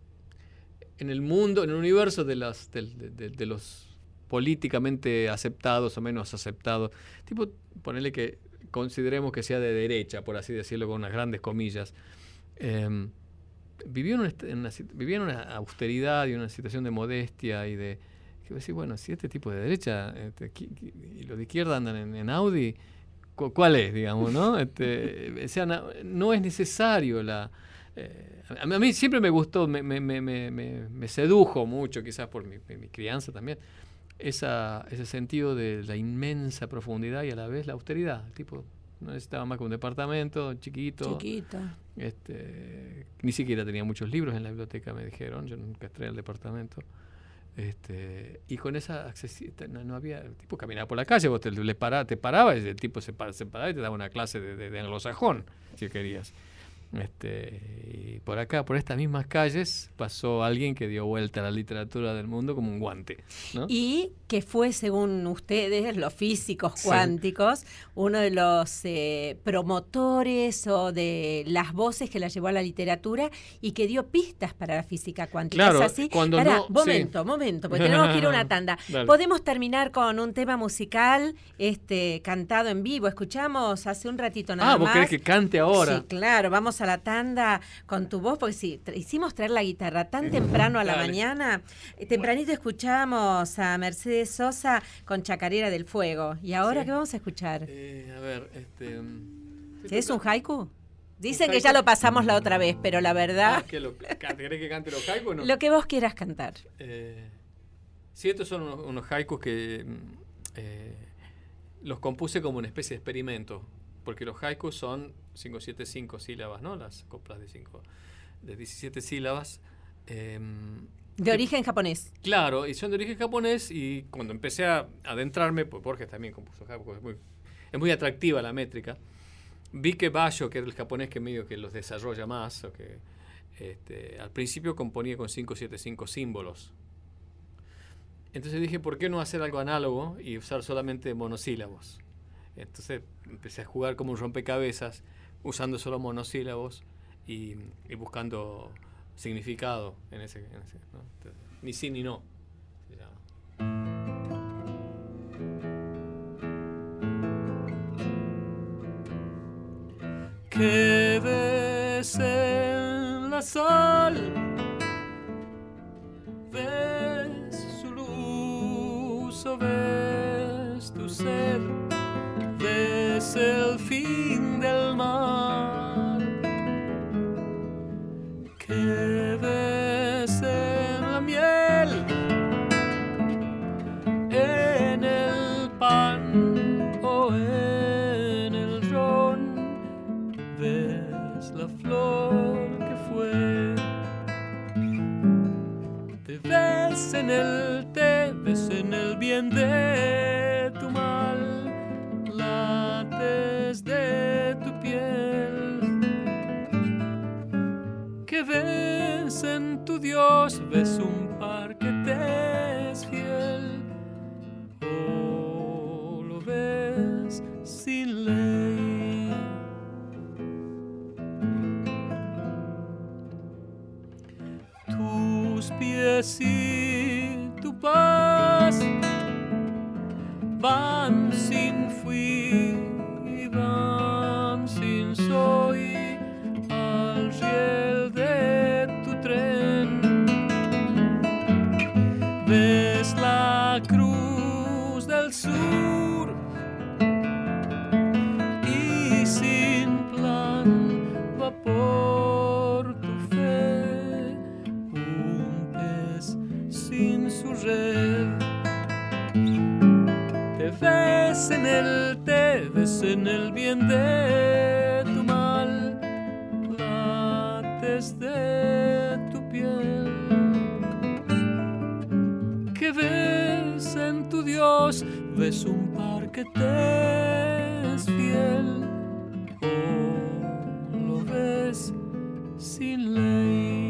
en el mundo, en el universo de, las, del- de, de- de los políticamente aceptados o menos aceptados, tipo, ponerle que consideremos que sea de derecha, por así decirlo, con unas grandes comillas, eh, vivió en, una, est- en una sit- vivía en una austeridad y una situación de modestia y de... Que decir, bueno, si este tipo de derecha este, qui- qui- y los de izquierda andan en, en Audi, cu- ¿cuál es, digamos, no? Este, o sea, na- no es necesario la... eh, a, mí, a mí siempre me gustó, me, me, me, me, me- me sedujo mucho, quizás por mi, mi crianza también, esa, ese sentido de la inmensa profundidad y a la vez la austeridad. El tipo no necesitaba más que un departamento chiquito. Chiquito. Este, ni siquiera tenía muchos libros en la biblioteca, me dijeron. Yo nunca entré al departamento. Este, y con esa accesibilidad, no, no había. El tipo caminaba por la calle, vos te, le pará, te parabas y el tipo se, para, se paraba y te daba una clase de, de, de anglosajón, si querías. Este, y por acá, por estas mismas calles, pasó alguien que dio vuelta a la literatura del mundo como un guante, ¿no? Y que fue, según ustedes, los físicos Sí. cuánticos, uno de los eh, promotores o de las voces que la llevó a la literatura y que dio pistas para la física cuántica. Claro, ¿Es así? cuando Pará, no- momento, sí. momento, porque tenemos que ir a una tanda. Dale. Podemos terminar con un tema musical este, cantado en vivo. Escuchamos hace un ratito nada Ah, ¿vos más. querés que cante ahora? Sí, claro, vamos a la tanda con tu voz, porque sí, tra- hicimos traer la guitarra tan temprano a la Dale. mañana. Eh, Tempranito escuchamos a Mercedes Sosa con Chacarera del Fuego. ¿Y ahora Sí. qué vamos a escuchar? Eh, a ver, este... mm, ¿Es un haiku? Dicen que haiku? ya lo pasamos la otra vez, pero la Ah, verdad, ¿que lo, can- ¿Querés que cante los haikus o no? lo que vos quieras cantar. Eh, sí, estos son unos, unos haikus que mm, eh, los compuse como una especie de experimento, porque los haikus son cinco, siete, cinco sílabas, ¿no? Las coplas de cinco, de diecisiete sílabas. Eh, De origen japonés. Claro, y son de origen japonés y cuando empecé a adentrarme, pues Borges también compuso haikus, es muy, es muy atractiva la métrica. Vi que Basho, que es el japonés que medio que los desarrolla más, o que Este, al principio componía con cinco siete cinco símbolos. Entonces dije, ¿por qué no hacer algo análogo y usar solamente monosílabos? Entonces empecé a jugar como un rompecabezas, usando solo monosílabos y, y buscando significado en ese, en ese, ¿no? Entonces, ni sí ni no se llama. ¿Qué ves en la sal? ¿Ves su luz o ves tu sed? ¿Ves el fin del mar? ¿Qué ves en la miel? ¿En el pan o en el ron? ¿Ves la flor que fue? ¿Te ves en el té? ¿Ves en el bien de tu mal? ¿Lates de tu piel? ¿Qué ves en tu Dios? ¿Ves un par que te es fiel? ¿O lo ves sin ley? Tus pies y tu paz van sin fui y van sin soy al riel de tu tren. Ves la cruz del sur y sin plan va por tu fe un pez sin su red. Te ves en el té, ves en el bien de tu mal, lates de tu piel. ¿Qué ves en tu Dios? Ves un par que te es fiel, o lo ves sin ley.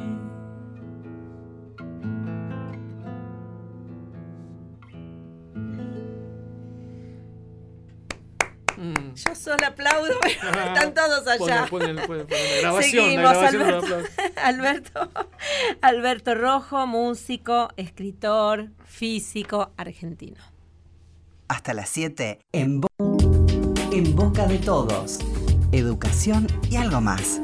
Yo solo aplaudo, pero ah, están todos allá. Ponen, ponen, ponen, ponen la grabación, Seguimos, la grabación Alberto, Alberto, Alberto Rojo, músico, escritor, físico argentino. Hasta las siete, en, bo- en boca de todos. Educación y algo más.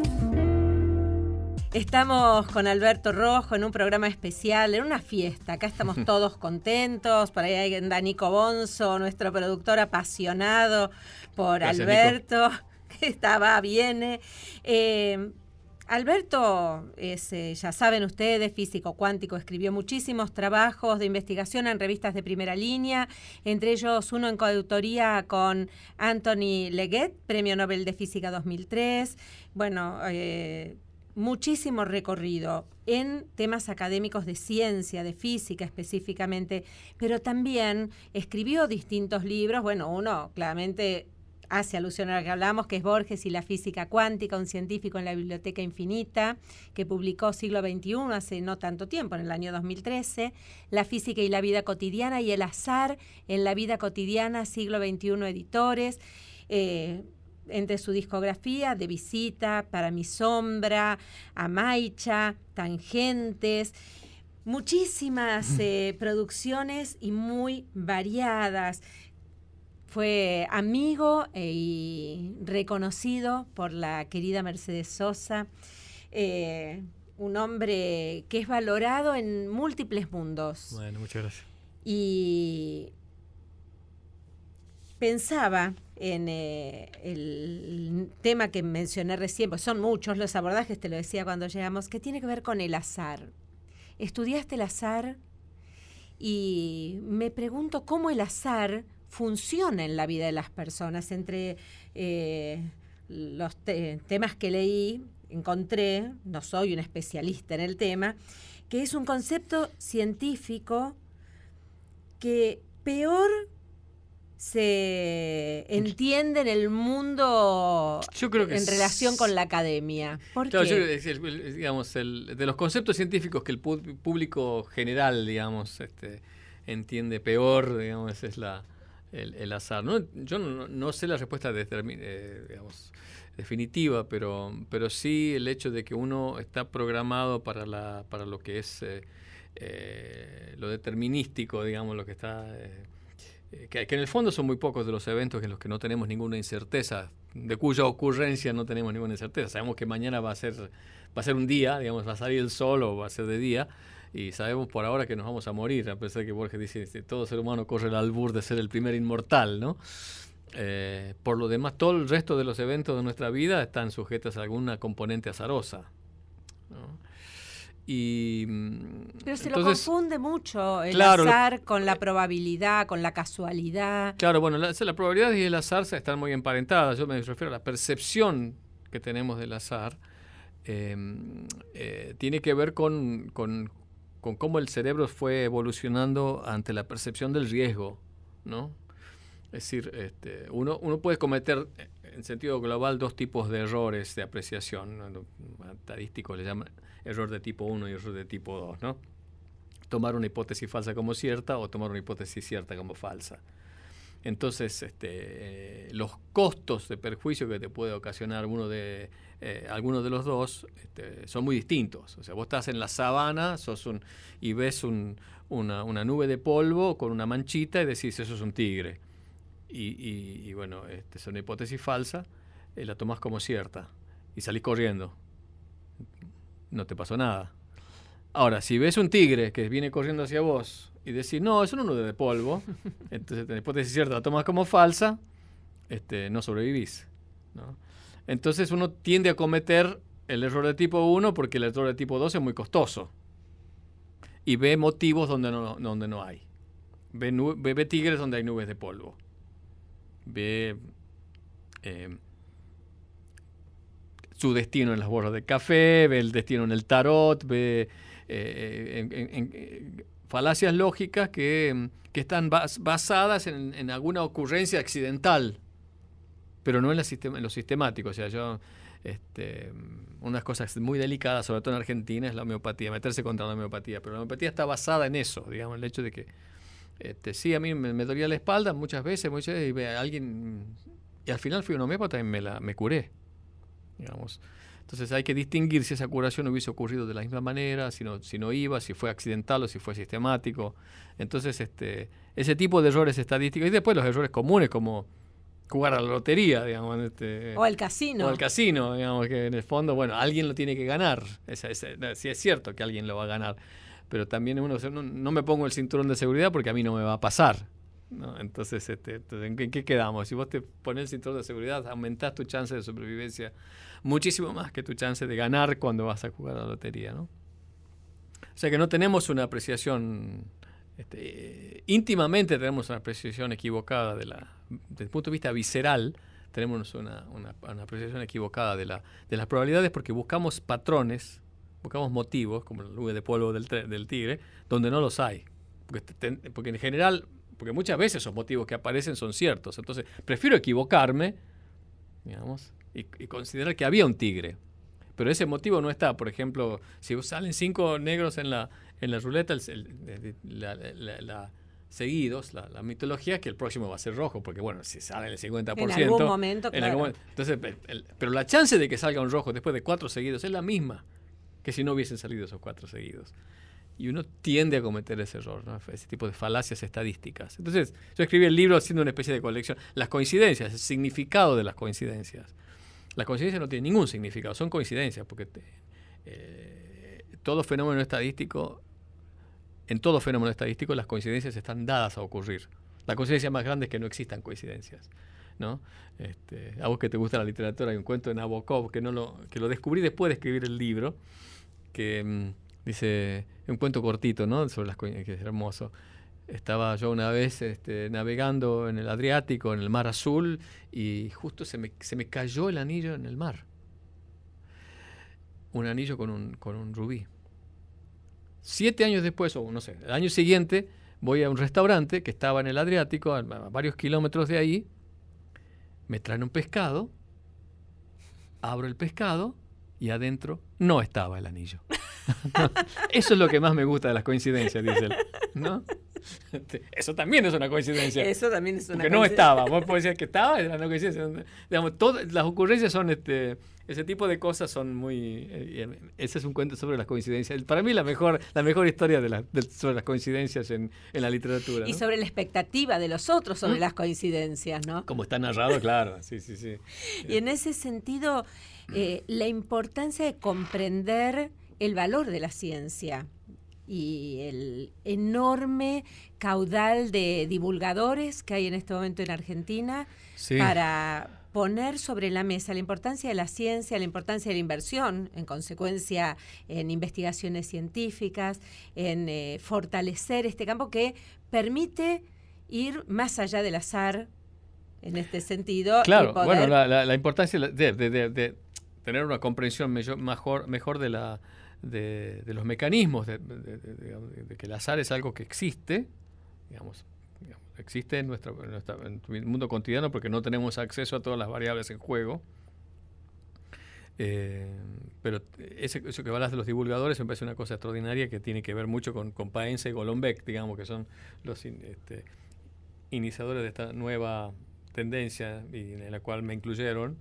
Estamos con Alberto Rojo en un programa especial, en una fiesta. Acá estamos todos contentos. Por ahí anda Nico Bonzo, nuestro productor apasionado por Gracias, Alberto. Nico. Estaba, viene. Eh, Alberto es, eh, ya saben ustedes, físico cuántico, escribió muchísimos trabajos de investigación en revistas de primera línea, entre ellos uno en coautoría con Anthony Leggett, Premio Nobel de Física dos mil tres. Bueno, eh, muchísimo recorrido en temas académicos de ciencia, de física específicamente, pero también escribió distintos libros. Bueno, uno claramente hace alusión a lo que hablamos, que es Borges y la física cuántica, un científico en la Biblioteca Infinita, que publicó Siglo veintiuno hace no tanto tiempo, en el año dos mil trece, La física y la vida cotidiana y el azar en la vida cotidiana, Siglo veintiuno Editores. Eh, entre su discografía, De visita, Para mi sombra, Amaicha, Tangentes, muchísimas eh, producciones y muy variadas. Fue amigo eh, y reconocido por la querida Mercedes Sosa, eh, un hombre que es valorado en múltiples mundos. Bueno, muchas gracias. Y pensaba en eh, el tema que mencioné recién, pues son muchos los abordajes, te lo decía cuando llegamos, que tiene que ver con el azar. Estudiaste el azar y me pregunto cómo el azar funciona en la vida de las personas. Entre eh, los te- temas que leí, encontré, no soy un especialista en el tema, que es un concepto científico que peor se entiende en el mundo yo creo que en relación con la academia? ¿Por claro, qué? yo creo que es el, el, digamos, el, de los conceptos científicos que el pu- público general, digamos, este, entiende peor, digamos, es la, el, el azar. ¿No? Yo no, no sé la respuesta de, eh, digamos, definitiva, pero, pero sí el hecho de que uno está programado para, la, para lo que es eh, eh, lo determinístico, digamos, lo que está... Eh, Que, que en el fondo son muy pocos de los eventos en los que no tenemos ninguna incerteza, de cuya ocurrencia no tenemos ninguna incerteza. Sabemos que mañana va a ser, va a ser un día, digamos, va a salir el sol o va a ser de día, y sabemos por ahora que nos vamos a morir, a pesar de que Borges dice que todo ser humano corre el albur de ser el primer inmortal, ¿no? Eh, por lo demás, todo el resto de los eventos de nuestra vida están sujetos a alguna componente azarosa, ¿no? Y, Pero se entonces, lo confunde mucho el claro, azar lo, con la probabilidad, con la casualidad. Claro, bueno, la, la probabilidad y el azar están muy emparentadas. Yo me refiero a la percepción que tenemos del azar. Eh, eh, tiene que ver con, con, con cómo el cerebro fue evolucionando ante la percepción del riesgo, ¿no? Es decir, este, uno, uno puede cometer en sentido global dos tipos de errores de apreciación, ¿no? Estadísticos le llaman error de tipo uno y error de tipo dos, ¿no? Tomar una hipótesis falsa como cierta o tomar una hipótesis cierta como falsa. Entonces, este, eh, los costos de perjuicio que te puede ocasionar uno de, eh, alguno de los dos este, son muy distintos. O sea, vos estás en la sabana sos un, y ves un, una, una nube de polvo con una manchita y decís, eso es un tigre. Y, y, y bueno, este, es una hipótesis falsa, eh, la tomás como cierta y salís corriendo. No te pasó nada. Ahora, si ves un tigre que viene corriendo hacia vos y decís, no, es una nube de polvo, entonces la hipótesis cierta la tomas como falsa, este, no sobrevivís, ¿no? Entonces uno tiende a cometer el error de tipo uno porque el error de tipo dos es muy costoso. Y ve motivos donde no, donde no hay. Ve, ve, ve tigres donde hay nubes de polvo. Ve eh, su destino en las borras de café, ve el destino en el tarot, ve eh, en, en, en, falacias lógicas que, que están bas, basadas en, en alguna ocurrencia accidental, pero no en, la sistema, en lo sistemático. O sea, yo, este, unas cosas muy delicadas, sobre todo en Argentina, es la homeopatía, meterse contra la homeopatía, pero la homeopatía está basada en eso, digamos, el hecho de que Este, sí, a mí me, me dolía la espalda muchas veces, muchas veces, y ve a alguien, y al final fui a un homeópata y me, la, me curé, digamos. Entonces hay que distinguir si esa curación hubiese ocurrido de la misma manera, si no, si no iba, si fue accidental o si fue sistemático. Entonces, este, ese tipo de errores estadísticos, y después los errores comunes como jugar a la lotería, digamos. Este, o al casino. O al casino, digamos, que en el fondo, bueno, alguien lo tiene que ganar. Esa, esa, sí es cierto que alguien lo va a ganar. Pero también uno no, no me pongo el cinturón de seguridad porque a mí no me va a pasar, ¿no? Entonces, este, ¿en qué quedamos? Si vos te pones el cinturón de seguridad, aumentás tu chance de supervivencia muchísimo más que tu chance de ganar cuando vas a jugar a la lotería, ¿no? O sea que no tenemos una apreciación, este, íntimamente tenemos una apreciación equivocada de la, desde el punto de vista visceral, tenemos una, una, una apreciación equivocada de, la, de las probabilidades porque buscamos patrones, buscamos motivos, como la nube de polvo del, del tigre, donde no los hay. Porque, ten, porque en general, porque muchas veces esos motivos que aparecen son ciertos. Entonces, prefiero equivocarme, digamos, y, y considerar que había un tigre. Pero ese motivo no está. Por ejemplo, si salen cinco negros en la, en la ruleta, el, el, la, la, la, seguidos, la, la mitología es que el próximo va a ser rojo, porque bueno, si sale el cincuenta por ciento... En algún momento, en claro. algún momento, entonces, el, el, pero la chance de que salga un rojo después de cuatro seguidos es la misma que si no hubiesen salido esos cuatro seguidos. Y uno tiende a cometer ese error, ¿no? Ese tipo de falacias estadísticas. Entonces, yo escribí el libro haciendo una especie de colección. Las coincidencias, el significado de las coincidencias. Las coincidencias no tienen ningún significado, son coincidencias, porque te, eh, todo fenómeno estadístico, en todo fenómeno estadístico, las coincidencias están dadas a ocurrir. La coincidencia más grande es que no existan coincidencias, ¿no? Este, a vos que te gusta la literatura, hay un cuento de Nabokov que, no lo, que lo descubrí después de escribir el libro, que mmm, dice, un cuento cortito, ¿no? Sobre las coincidencias, que es hermoso. Estaba yo una vez este, navegando en el Adriático, en el Mar Azul, y justo se me, se me cayó el anillo en el mar. Un anillo con un, con un rubí. Siete años después, o no sé, el año siguiente, voy a un restaurante que estaba en el Adriático, a, a varios kilómetros de ahí, me traen un pescado, abro el pescado y adentro no estaba el anillo. No, eso es lo que más me gusta de las coincidencias, dice él, ¿no? Eso también es una coincidencia. Eso también es una Porque no estaba. Vos podés decir que estaba, era una coincidencia. Digamos, todas las ocurrencias son, este, ese tipo de cosas son muy... Eh, ese es un cuento sobre las coincidencias. Para mí la mejor, la mejor historia de la, de, sobre las coincidencias en, en la literatura, ¿no? Y sobre la expectativa de los otros sobre ¿Mm? las coincidencias, ¿no? Como está narrado, claro. Sí, sí, sí. Y en ese sentido, eh, la importancia de comprender el valor de la ciencia y el enorme caudal de divulgadores que hay en este momento en Argentina, sí, para poner sobre la mesa la importancia de la ciencia, la importancia de la inversión, en consecuencia en investigaciones científicas, en eh, fortalecer este campo que permite ir más allá del azar en este sentido. Claro, y poder... bueno, la, la, la importancia de, de, de, de tener una comprensión mejor, mejor de la De, de los mecanismos, de, de, de, de, de que el azar es algo que existe, digamos, digamos existe en, nuestra, en, nuestra, en el mundo cotidiano porque no tenemos acceso a todas las variables en juego. Eh, pero ese, eso que hablas de los divulgadores me parece una cosa extraordinaria que tiene que ver mucho con, con Paenza y Golombek, digamos, que son los in, este, iniciadores de esta nueva tendencia y en la cual me incluyeron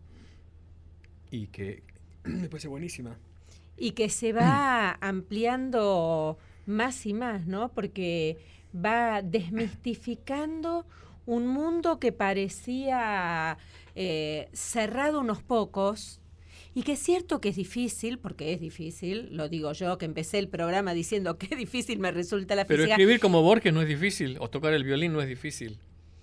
y que me parece buenísima. Y que se va ampliando más y más, ¿no? Porque va desmistificando un mundo que parecía eh, cerrado a unos pocos, y que es cierto que es difícil, porque es difícil, lo digo yo, que empecé el programa diciendo que difícil me resulta la Pero física. Pero escribir como Borges no es difícil, o tocar el violín no es difícil.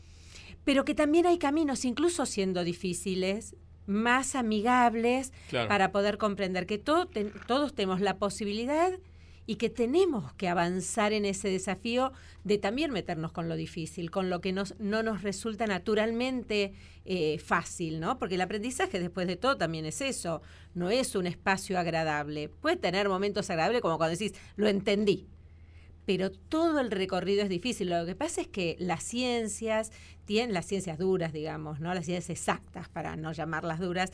Pero que también hay caminos, incluso siendo difíciles, más amigables, claro, para poder comprender que todo, te, todos tenemos la posibilidad y que tenemos que avanzar en ese desafío de también meternos con lo difícil, con lo que nos, no nos resulta naturalmente eh, fácil, ¿no? Porque el aprendizaje, después de todo, también es eso, no es un espacio agradable. Puede tener momentos agradables, como cuando decís, lo entendí, pero todo el recorrido es difícil. Lo que pasa es que las ciencias tienen, las ciencias duras, digamos, ¿no? Las ciencias exactas, para no llamarlas duras,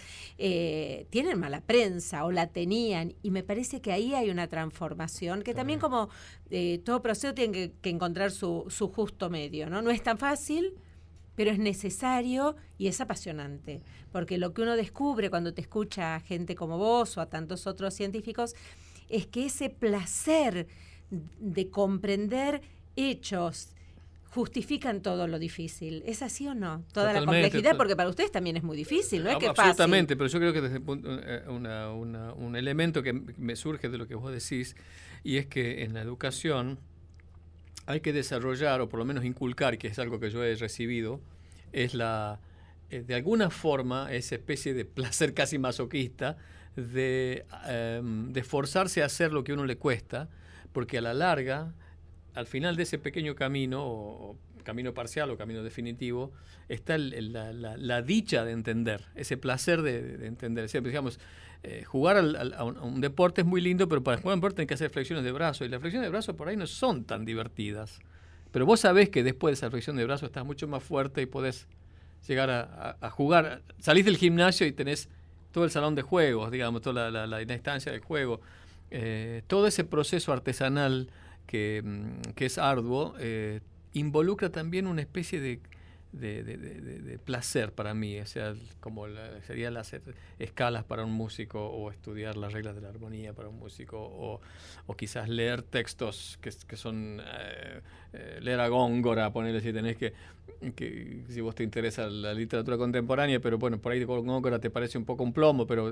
eh, tienen mala prensa o la tenían, y me parece que ahí hay una transformación que también, como eh, todo proceso, tiene que, que encontrar su, su justo medio, ¿no? No es tan fácil, pero es necesario y es apasionante, porque lo que uno descubre cuando te escucha a gente como vos o a tantos otros científicos es que ese placer de comprender hechos justifican todo lo difícil. ¿Es así o no? Toda Totalmente. La complejidad, porque para ustedes también es muy difícil, no es que es fácil. Absolutamente, pero yo creo que desde el punto, una, una, un elemento que me surge de lo que vos decís, y es que en la educación hay que desarrollar, o por lo menos inculcar, que es algo que yo he recibido, es la, eh, de alguna forma, esa especie de placer casi masoquista de, eh, de forzarse a hacer lo que a uno le cuesta, porque a la larga, al final de ese pequeño camino, o, o camino parcial o camino definitivo, está el, el, la, la, la dicha de entender, ese placer de, de entender. Siempre, digamos, eh, jugar al, al, a, un, a un deporte es muy lindo, pero para jugar a un deporte hay que hacer flexiones de brazo, y las flexiones de brazo por ahí no son tan divertidas. Pero vos sabés que después de esa flexión de brazo estás mucho más fuerte y podés llegar a, a, a jugar. Salís del gimnasio y tenés todo el salón de juegos, digamos, toda la, la, la instancia del juego. Eh, todo ese proceso artesanal que, que es arduo, eh, involucra también una especie de, de, de, de, de placer para mí, o sea, como la, sería hacer escalas para un músico, o estudiar las reglas de la armonía para un músico, o, o quizás leer textos que, que son, eh, eh, leer a Góngora, ponerle si tenés que, que, si vos te interesa la literatura contemporánea, pero bueno, por ahí Góngora te parece un poco un plomo, pero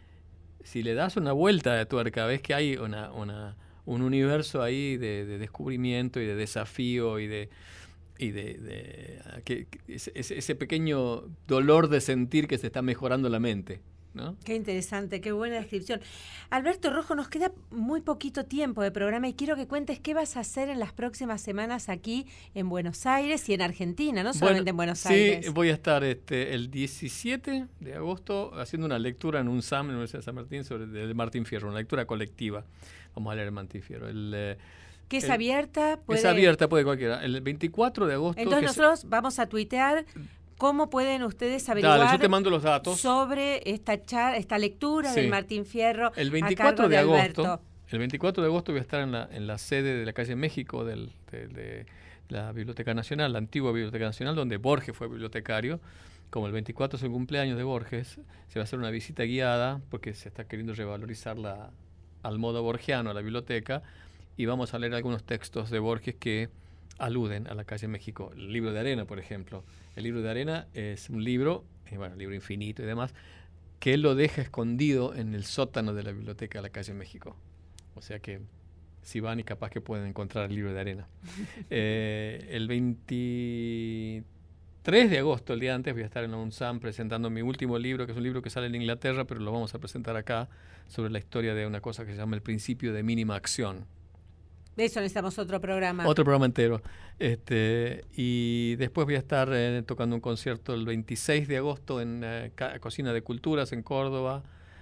si le das una vuelta de tuerca, ves que hay una, una, un universo ahí de, de descubrimiento y de desafío y de, y de, de que, que ese, ese pequeño dolor de sentir que se está mejorando la mente, ¿no? Qué interesante, qué buena descripción. Alberto Rojo, nos queda muy poquito tiempo de programa y quiero que cuentes qué vas a hacer en las próximas semanas aquí en Buenos Aires y en Argentina, no solamente bueno, en Buenos sí, Aires. Sí, voy a estar este, el diecisiete de agosto haciendo una lectura en un S A M en la Universidad de San Martín sobre de Martín Fierro, una lectura colectiva. Vamos a leer Martín Fierro. El, ¿Que es el, abierta? Puede... Es abierta, puede cualquiera. El veinticuatro de agosto... Entonces nosotros se... vamos a tuitear cómo pueden ustedes averiguar Dale, yo te mando los datos. sobre esta char esta lectura sí. del Martín Fierro el veinticuatro a cargo de, de agosto, Alberto. El veinticuatro de agosto voy a estar en la, en la sede de la calle México del, de, de la Biblioteca Nacional, la antigua Biblioteca Nacional, donde Borges fue bibliotecario. Como el veinticuatro es el cumpleaños de Borges, se va a hacer una visita guiada, porque se está queriendo revalorizar la, al modo borgiano a la biblioteca, y vamos a leer algunos textos de Borges que aluden a la calle México. El libro de arena, por ejemplo. El libro de arena es un libro, eh, bueno, libro infinito y demás, que él lo deja escondido en el sótano de la biblioteca de la calle México. O sea que si van y capaz que pueden encontrar el libro de arena. eh, el veintitrés de agosto, el día antes, voy a estar en la UNSAM presentando mi último libro, que es un libro que sale en Inglaterra, pero lo vamos a presentar acá, sobre la historia de una cosa que se llama el principio de mínima acción. De eso necesitamos otro programa. Otro programa entero. Este, y después voy a estar eh, tocando un concierto el veintiséis de agosto en eh, Cocina de Culturas en Córdoba,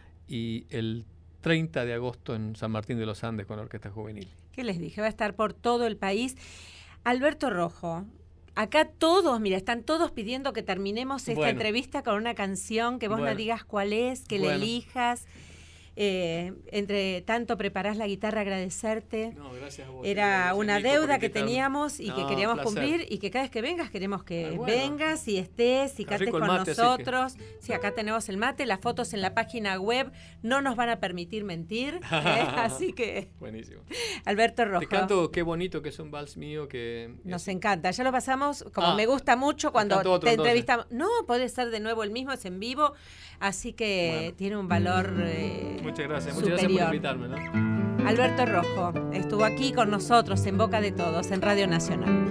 y el treinta de agosto en San Martín de los Andes con la Orquesta Juvenil. ¿Qué les dije? Va a estar por todo el país. Alberto Rojo, acá todos, mira, están todos pidiendo que terminemos esta bueno. entrevista con una canción, que vos bueno. nos digas cuál es, que bueno. le elijas. Eh, entre tanto preparás la guitarra, agradecerte. No, gracias a vos. Era Gracias, una Nico, deuda que invitarme. teníamos y No, que queríamos placer. cumplir, y que cada vez que vengas queremos que ah, bueno. vengas y estés y Está cantes rico el con mate, nosotros. Que... Sí, acá tenemos el mate, las fotos en la página web no nos van a permitir mentir, ¿eh? Así que buenísimo. Alberto Rojo. Te canto Qué bonito, que es un vals mío que nos es... encanta, ya lo pasamos, como ah, me gusta mucho cuando otro, te entonces. entrevistamos. No, puede ser de nuevo el mismo, es en vivo, así que bueno. tiene un valor eh, muchas gracias, superior. muchas gracias por invitarme, ¿no? Alberto Rojo estuvo aquí con nosotros en Boca de Todos, en Radio Nacional.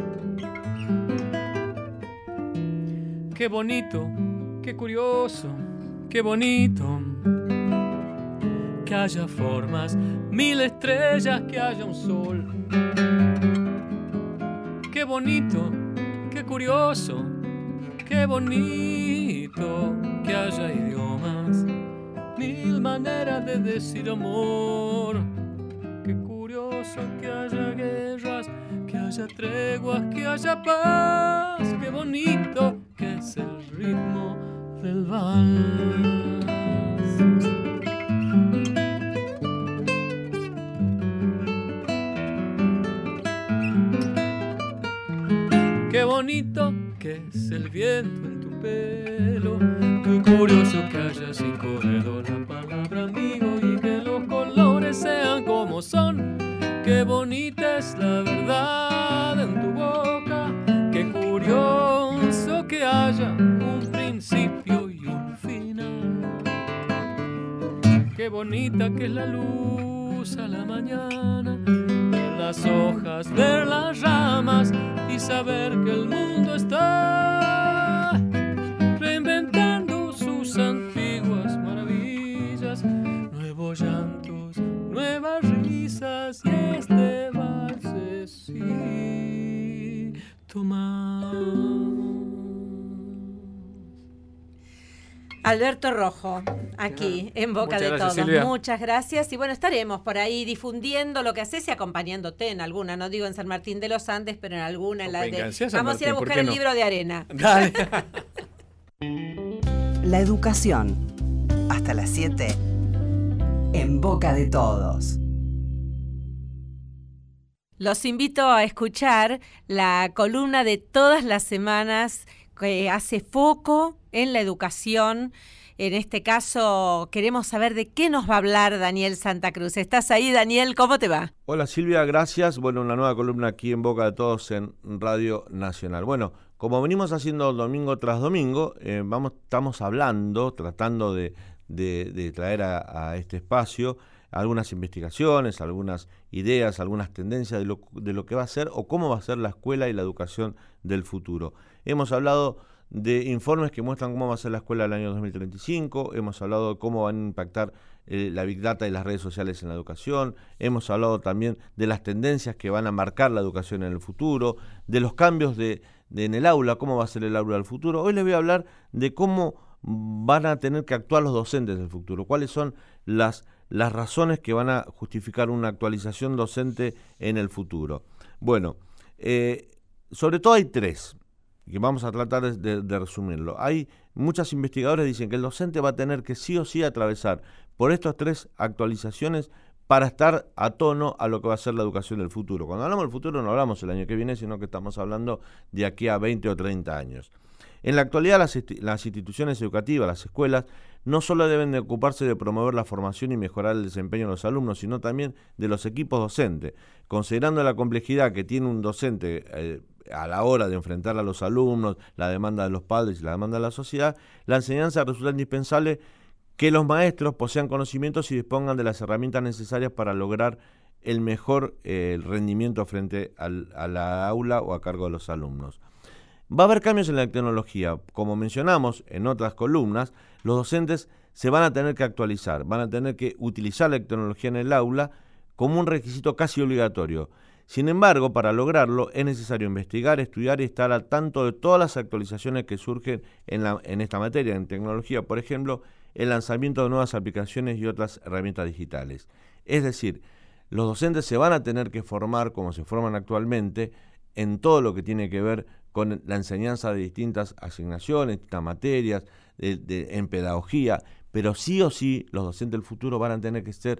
Qué bonito, qué curioso, qué bonito, que haya formas, mil estrellas, que haya un sol. Qué bonito, qué curioso, qué bonito, que haya idiomas, mil maneras de decir amor. Qué curioso que haya guerras, que haya treguas, que haya paz. Qué bonito que es el ritmo del vals. Qué bonito que es el viento en tu pelo. Qué curioso que haya cinco dedos la palabra amigo, y que los colores sean como son. Qué bonita es la verdad en tu boca. Qué curioso que haya un principio y un final. Qué bonita que es la luz a la mañana, ver las hojas, ver las ramas y saber que el mundo está reinventando sus antiguas maravillas, nuevos llantos, nuevas risas, y este valsecito más. Alberto Rojo, aquí en Boca Muchas de gracias, Todos. Silvia. Muchas gracias. Y bueno, estaremos por ahí difundiendo lo que haces y acompañándote en alguna, no digo en San Martín de los Andes, pero en alguna. En la Venga, de... sí, a San Vamos a ir a Martín, ¿por buscar qué el no? libro de arena. Dale. La educación. Hasta las siete. En Boca de Todos. Los invito a escuchar la columna de todas las semanas que hace foco en la educación. En este caso, queremos saber de qué nos va a hablar Daniel Santa Cruz. ¿Estás ahí, Daniel? ¿Cómo te va? Hola Silvia, gracias. Bueno, una nueva columna aquí en Boca de Todos en Radio Nacional. Bueno, como venimos haciendo domingo tras domingo, eh, vamos, estamos hablando, tratando de, de, de traer a, a este espacio algunas investigaciones, algunas ideas, algunas tendencias de lo, de lo que va a ser o cómo va a ser la escuela y la educación del futuro. Hemos hablado de informes que muestran cómo va a ser la escuela del año dos mil treinta y cinco, hemos hablado de cómo van a impactar eh, la Big Data y las redes sociales en la educación, hemos hablado también de las tendencias que van a marcar la educación en el futuro, de los cambios de, de en el aula, cómo va a ser el aula del futuro. Hoy les voy a hablar de cómo van a tener que actuar los docentes del futuro? ¿Cuáles son las, las razones que van a justificar una actualización docente en el futuro? Bueno, eh, sobre todo hay tres, que vamos a tratar de, de, de resumirlo. Hay muchos investigadores que dicen que el docente va a tener que sí o sí atravesar por estas tres actualizaciones para estar a tono a lo que va a ser la educación del futuro. Cuando hablamos del futuro no hablamos el año que viene, sino que estamos hablando de aquí a veinte o treinta años. En la actualidad las, las instituciones educativas, las escuelas, no solo deben de ocuparse de promover la formación y mejorar el desempeño de los alumnos, sino también de los equipos docentes. Considerando la complejidad que tiene un docente eh, a la hora de enfrentar a los alumnos, la demanda de los padres y la demanda de la sociedad, la enseñanza resulta indispensable que los maestros posean conocimientos y dispongan de las herramientas necesarias para lograr el mejor eh, rendimiento frente al, a la aula o a cargo de los alumnos. Va a haber cambios en la tecnología. Como mencionamos en otras columnas, los docentes se van a tener que actualizar, van a tener que utilizar la tecnología en el aula como un requisito casi obligatorio. Sin embargo, para lograrlo es necesario investigar, estudiar y estar al tanto de todas las actualizaciones que surgen en, la, en esta materia, en tecnología, por ejemplo, el lanzamiento de nuevas aplicaciones y otras herramientas digitales. Es decir, los docentes se van a tener que formar, como se forman actualmente, en todo lo que tiene que ver con la enseñanza de distintas asignaciones, distintas materias, de, de, en pedagogía, pero sí o sí los docentes del futuro van a tener que ser,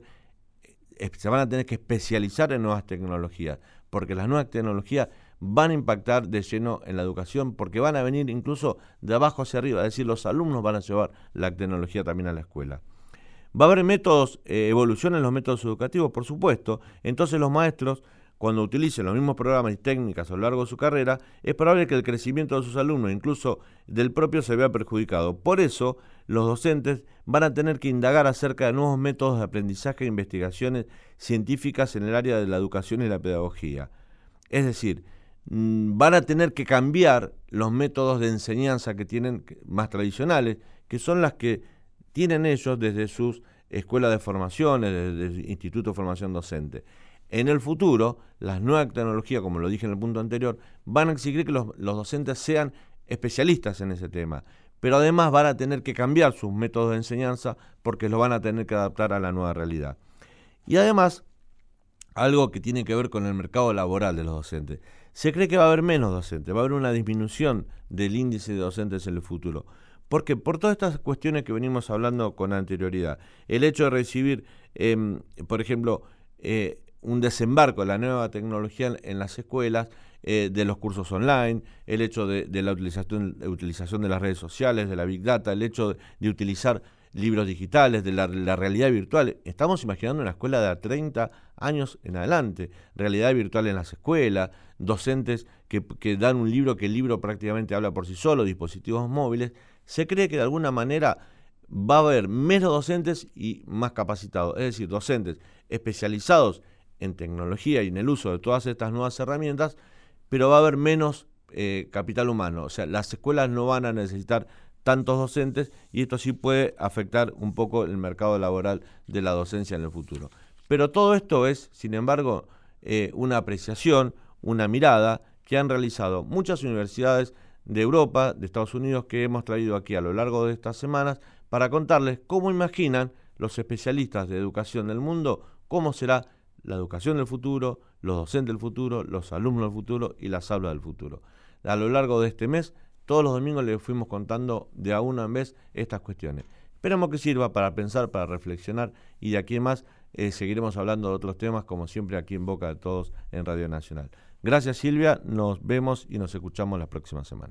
se van a tener que especializar en nuevas tecnologías, porque las nuevas tecnologías van a impactar de lleno en la educación, porque van a venir incluso de abajo hacia arriba, es decir, los alumnos van a llevar la tecnología también a la escuela. Va a haber métodos, eh, evolución en los métodos educativos, por supuesto, entonces los maestros, cuando utilicen los mismos programas y técnicas a lo largo de su carrera, es probable que el crecimiento de sus alumnos, incluso del propio, se vea perjudicado. Por eso, los docentes van a tener que indagar acerca de nuevos métodos de aprendizaje e investigaciones científicas en el área de la educación y la pedagogía. Es decir, van a tener que cambiar los métodos de enseñanza que tienen más tradicionales, que son las que tienen ellos desde sus escuelas de formación, desde el Instituto de Formación Docente. En el futuro, las nuevas tecnologías, como lo dije en el punto anterior, van a exigir que los, los docentes sean especialistas en ese tema, pero además van a tener que cambiar sus métodos de enseñanza porque los van a tener que adaptar a la nueva realidad. Y además, algo que tiene que ver con el mercado laboral de los docentes. Se cree que va a haber menos docentes, va a haber una disminución del índice de docentes en el futuro. ¿Por qué? Por todas estas cuestiones que venimos hablando con anterioridad. El hecho de recibir, eh, por ejemplo, eh, un desembarco de la nueva tecnología en las escuelas, eh, de los cursos online, el hecho de, de la utilización, de utilización de las redes sociales, de la Big Data, el hecho de, de utilizar libros digitales, de la, la realidad virtual. Estamos imaginando una escuela de treinta años en adelante, realidad virtual en las escuelas, docentes que, que dan un libro que el libro prácticamente habla por sí solo, dispositivos móviles. Se cree que de alguna manera va a haber menos docentes y más capacitados, es decir, docentes especializados en tecnología y en el uso de todas estas nuevas herramientas, pero va a haber menos eh, capital humano. O sea, las escuelas no van a necesitar tantos docentes y esto sí puede afectar un poco el mercado laboral de la docencia en el futuro. Pero todo esto es, sin embargo, eh, una apreciación, una mirada que han realizado muchas universidades de Europa, de Estados Unidos, que hemos traído aquí a lo largo de estas semanas para contarles cómo imaginan los especialistas de educación del mundo, cómo será la educación del futuro, los docentes del futuro, los alumnos del futuro y las aulas del futuro. A lo largo de este mes, todos los domingos les fuimos contando de a una en vez estas cuestiones. Esperamos que sirva para pensar, para reflexionar y de aquí en más eh, seguiremos hablando de otros temas como siempre aquí en Boca de Todos en Radio Nacional. Gracias Silvia, nos vemos y nos escuchamos la próxima semana.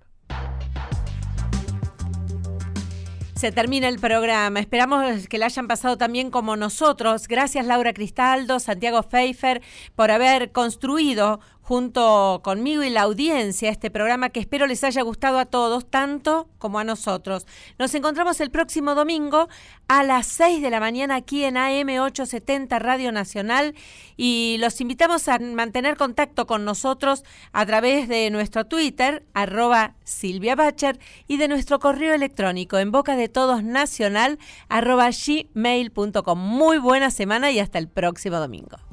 Se termina el programa. Esperamos que la hayan pasado también como nosotros. Gracias Laura Cristaldo, Santiago Pfeiffer, por haber construido junto conmigo y la audiencia este programa que espero les haya gustado a todos, tanto como a nosotros. Nos encontramos el próximo domingo a las seis de la mañana aquí en A M ochocientos setenta Radio Nacional y los invitamos a mantener contacto con nosotros a través de nuestro Twitter, arroba Silvia Bacher, y de nuestro correo electrónico en boca de todos nacional, arroba gmail punto com. Muy buena semana y hasta el próximo domingo.